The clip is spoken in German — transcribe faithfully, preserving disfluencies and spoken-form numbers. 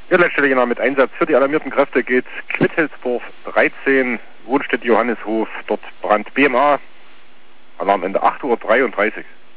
Ja, letztendlich mit Einsatz für die alarmierten Kräfte geht Quitthelsdorf dreizehn, Wohnstätte Johanneshof, dort Brand B M A, Alarmende acht Uhr dreiunddreißig.